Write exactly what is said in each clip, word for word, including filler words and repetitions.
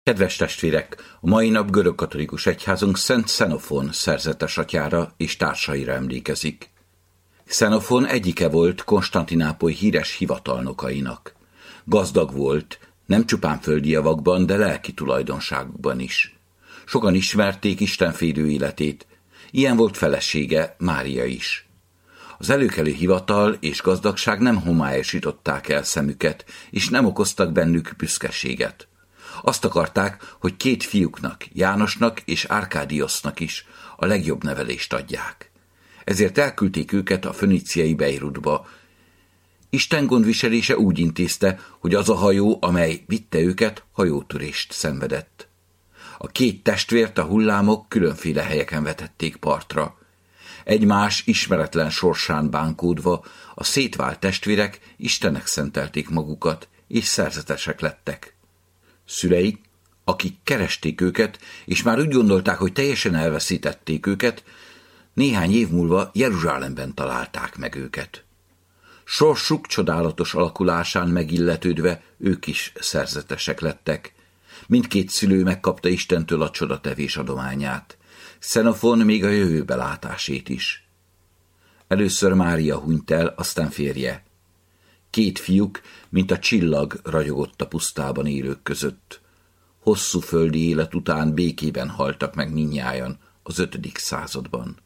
Kedves testvérek, a mai nap görögkatolikus egyházunk Szent Xenofón szerzetes atyára és társaira emlékezik. Xenofón egyike volt Konstantinápoly híres hivatalnokainak. Gazdag volt, nem csupán földi javakban, de lelki tulajdonságukban is. Sokan ismerték istenfélő életét, ilyen volt felesége, Mária is. Az előkelő hivatal és gazdagság nem homályosították el szemüket, és nem okoztak bennük büszkeséget. Azt akarták, hogy két fiúknak, Jánosnak és Árkádiosznak is a legjobb nevelést adják. Ezért elküldték őket a föníciai Beirutba. Isten gondviselése úgy intézte, hogy az a hajó, amely vitte őket, hajótörést szenvedett. A két testvért a hullámok különféle helyeken vetették partra. Egymás ismeretlen sorsán bánkódva a szétvált testvérek Istennek szentelték magukat, és szerzetesek lettek. Szüleik, akik keresték őket, és már úgy gondolták, hogy teljesen elveszítették őket, néhány év múlva Jeruzsálemben találták meg őket. Sorsuk csodálatos alakulásán megilletődve ők is szerzetesek lettek. Mindkét szülő megkapta Istentől a csodatevés adományát, Xenofón még a jövőbe látásét is. Először Mária hunyt el, aztán férje. Két fiúk, mint a csillag, ragyogott a pusztában élők között. Hosszú földi élet után békében haltak meg mindnyájan az ötödik században.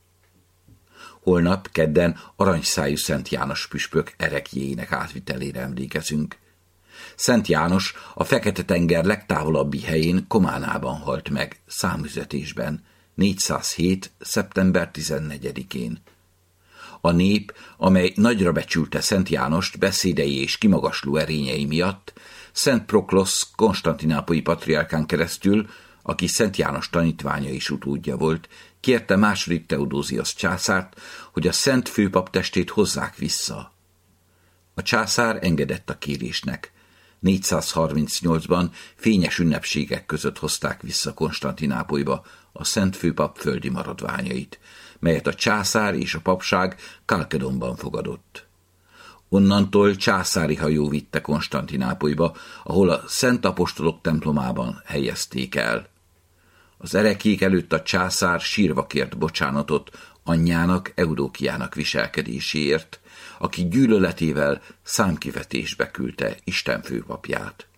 Holnap, kedden aranyszájú Szent János püspök ereklyéinek átvitelére emlékezünk. Szent János a Fekete-tenger legtávolabbi helyén, Kománában halt meg, számüzetésben, négyszázhét. szeptember tizennegyedikén. A nép, amely nagyra becsülte Szent Jánost beszédei és kimagasló erényei miatt, Szent Proklosz konstantinápolyi patriárkán keresztül, aki Szent János tanítványa és utódja volt, kérte második Teodóziosz császárt, hogy a szent főpap testét hozzák vissza. A császár engedett a kérésnek. négyszázharmincnyolcban fényes ünnepségek között hozták vissza Konstantinápolyba a szent főpap földi maradványait, melyet a császár és a papság Kalkedonban fogadott. Onnantól császári hajó vitte Konstantinápolyba, ahol a Szent Apostolok templomában helyezték el. Az erekék előtt a császár sírva kért bocsánatot anyjának, Eudókiának viselkedéséért, aki gyűlöletével számkivetésbe küldte Isten főpapját.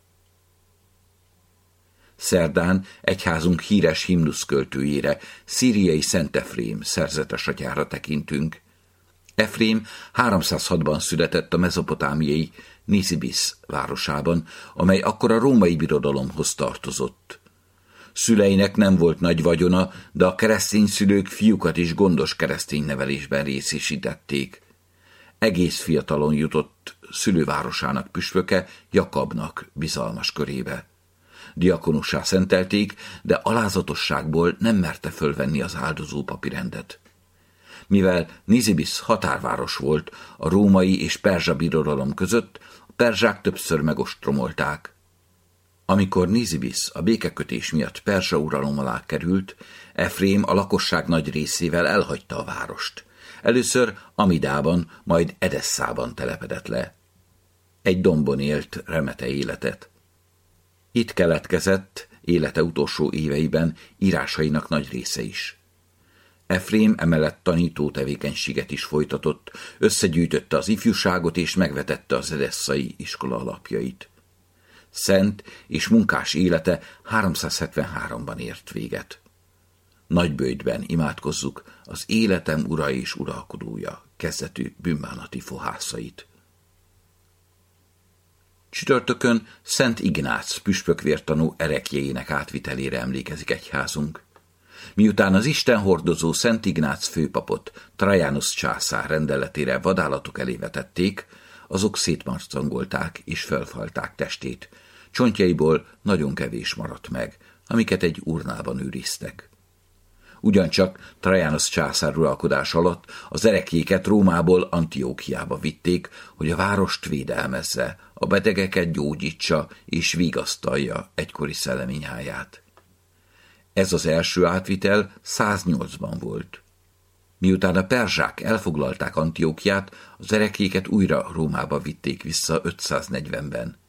Szerdán egyházunk híres himnuszköltőjére, szíriai Szent Efrém szerzetes atyára tekintünk. Efrém háromszázhatban született a mezopotámiai Nisibis városában, amely akkor a római birodalomhoz tartozott. Szüleinek nem volt nagy vagyona, de a keresztény szülők fiúkat is gondos keresztény nevelésben részesítették. Egész fiatalon jutott szülővárosának püspöke Jakabnak bizalmas körébe. Diakonussá szentelték, de alázatosságból nem merte fölvenni az áldozó papi rendet. Mivel Nisibis határváros volt a római és perzsa birodalom között, a perzsák többször megostromolták. Amikor Nisibis a békekötés miatt perzsa uralom alá került, Efrém a lakosság nagy részével elhagyta a várost. Először Amidában, majd Edesszában telepedett le. Egy dombon élt remete életet. Itt keletkezett élete utolsó éveiben írásainak nagy része is. Efrém emellett tanító tevékenységet is folytatott, összegyűjtötte az ifjúságot és megvetette az edesszai iskola alapjait. Szent és munkás élete háromszázhetvenháromban ért véget. Nagyböjtben imádkozzuk az életem ura és uralkodója kezdetű bűnbánati fohászait. Csütörtökön Szent Ignác püspökvértanú ereklyéinek átvitelére emlékezik egyházunk. Miután az istenhordozó Szent Ignác főpapot Trajanus császár rendeletére vadállatok elé vetették, azok szétmarcangolták és felfalták testét. Csontjaiból nagyon kevés maradt meg, amiket egy urnában őriztek. Ugyancsak Trajanus császár uralkodás alatt az ereklyéket Rómából Antiókiába vitték, hogy a várost védelmezze, a betegeket gyógyítsa és vigasztalja egykori szelleményáját. Ez az első átvitel száznyolcban volt. Miután a perzsák elfoglalták Antiókiát, az ereklyéket újra Rómába vitték vissza ötszáznegyvenben.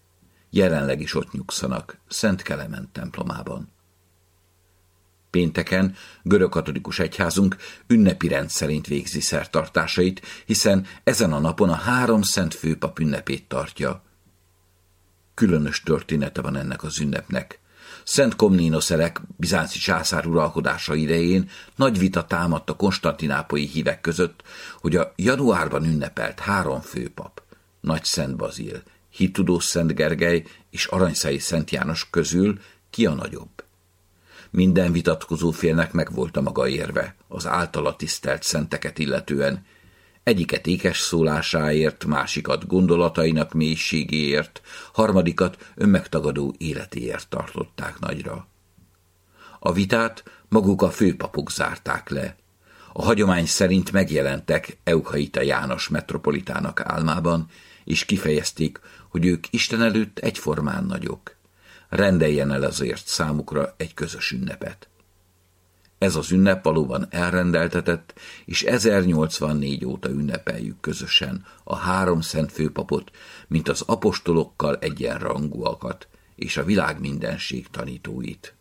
jelenleg is ott nyugszanak, Szent Kelement templomában. Pénteken görögkatolikus egyházunk ünnepi rend szerint végzi szertartásait, hiszen ezen a napon a három szent főpap ünnepét tartja. Különös története van ennek az ünnepnek. Szent Komnénosz Elek bizánci császár uralkodása idején nagy vita támadt a konstantinápolyi hívek között, hogy a januárban ünnepelt három főpap, Nagy Szent Bazil, Hittudós Szent Gergely és Aranyszályi Szent János közül ki a nagyobb. Minden vitatkozó félnek megvolt a maga érve, az általa tisztelt szenteket illetően. Egyiket ékes szólásáért, másikat gondolatainak mélységéért, harmadikat önmegtagadó életéért tartották nagyra. A vitát maguk a főpapok zárták le. A hagyomány szerint megjelentek Euchaita János metropolitának álmában, és kifejezték, hogy ők Isten előtt egyformán nagyok. Rendeljen el azért számukra egy közös ünnepet. Ez az ünnep valóban elrendeltetett, és ezernyolcvannégy óta ünnepeljük közösen a három szent főpapot, mint az apostolokkal egyenrangúakat, és a világ mindenség tanítóit.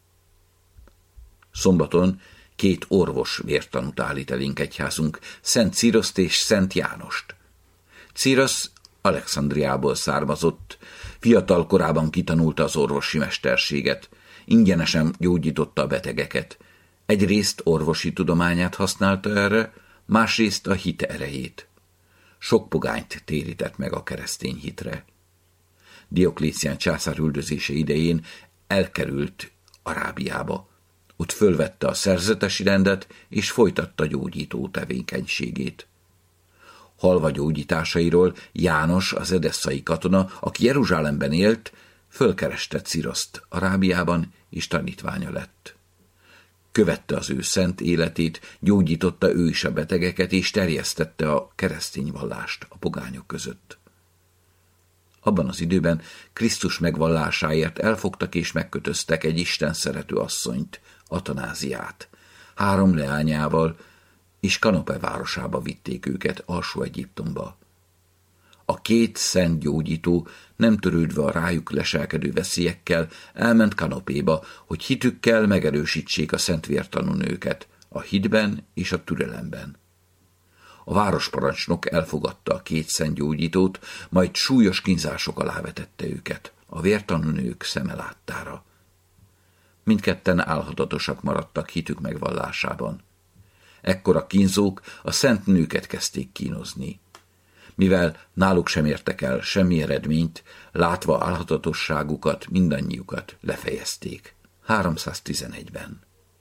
Szombaton két orvos vértanút állít elénk egyházunk, Szent Ciroszt és Szent Jánost. Cirosz Alexandriából származott, fiatal korában kitanulta az orvosi mesterséget, ingyenesen gyógyította a betegeket. Egyrészt orvosi tudományát használta erre, másrészt a hit erejét. Sok pogányt térített meg a keresztény hitre. Dioklécián császár üldözése idején elkerült Arábiába. Ott fölvette a szerzetesi rendet, és folytatta gyógyító tevékenységét. Halva gyógyításairól János, az edesszai katona, aki Jeruzsálemben élt, fölkereste Ciroszt Arábiában, és tanítványa lett. Követte az ő szent életét, gyógyította ő is a betegeket, és terjesztette a keresztény vallást a pogányok között. Abban az időben Krisztus megvallásáért elfogtak és megkötöztek egy Isten szerető asszonyt, Atanáziát. Három leányával, és Kanope városába vitték őket, Alsó Egyiptomba. A két szent gyógyító, nem törődve a rájuk leselkedő veszélyekkel, elment Kanopéba, hogy hitükkel megerősítsék a szent vértanú nőket, a hitben és a türelemben. A városparancsnok elfogadta a két szent gyógyítót, majd súlyos kínzások alá vetette őket, a vértanú nők szeme láttára. Mindketten álhatatosak maradtak hitük megvallásában. Ekkor a kínzók a szent nőket kezdték kínozni. Mivel náluk sem értek el semmi eredményt, látva álhatatosságukat, mindannyiukat lefejezték. háromszáztizenegyben.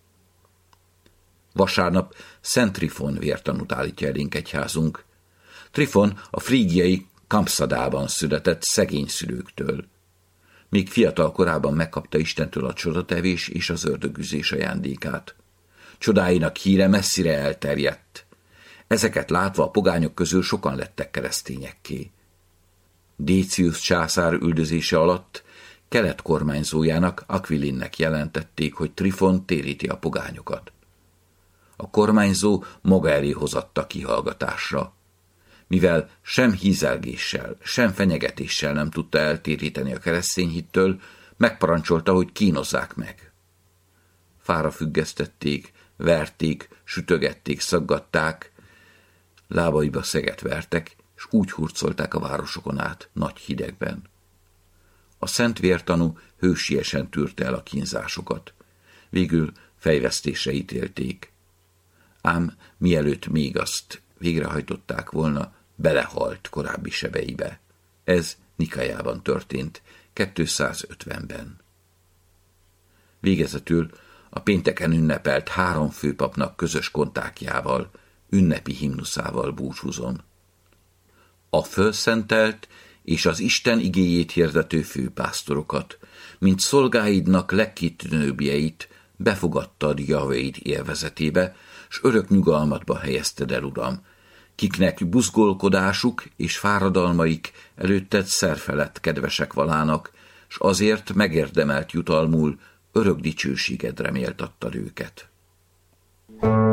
Vasárnap Szent Trifon vértanút állítja elénk egyházunk. Trifon a frígiai Kampszadában született szegény szülőktől. Még fiatal korában megkapta Istentől a csodatevés és az ördögüzés ajándékát. Csodáinak híre messzire elterjedt. Ezeket látva a pogányok közül sokan lettek keresztényekké. Décius császár üldözése alatt kelet kormányzójának, Aquilinnek jelentették, hogy Trifon téríti a pogányokat. A kormányzó maga elé hozatta kihallgatásra. Mivel sem hízelgéssel, sem fenyegetéssel nem tudta eltéríteni a keresztény hittől, megparancsolta, hogy kínozzák meg. Fára függesztették, verték, sütögették, szaggatták, lábaiba szeget vertek, és úgy hurcolták a városokon át nagy hidegben. A szent vértanú hősiesen tűrte el a kínzásokat. Végül fejvesztésre ítélték. Ám mielőtt még azt végrehajtották volna, belehalt korábbi sebeibe. Ez Nikaiában történt, kétszázötvenben. Végezetül a pénteken ünnepelt három főpapnak közös kontákjával, ünnepi himnuszával búcsúzom. A fölszentelt és az Isten igéjét hirdető főpásztorokat, mint szolgáidnak legkitűnőbbjeit befogadtad javeid élvezetébe, s örök nyugalmatba helyezted el, Uram, kiknek buzgolkodásuk és fáradalmaik előtted szerfelett kedvesek valának, s azért megérdemelt jutalmul örök dicsőségedre méltattad őket.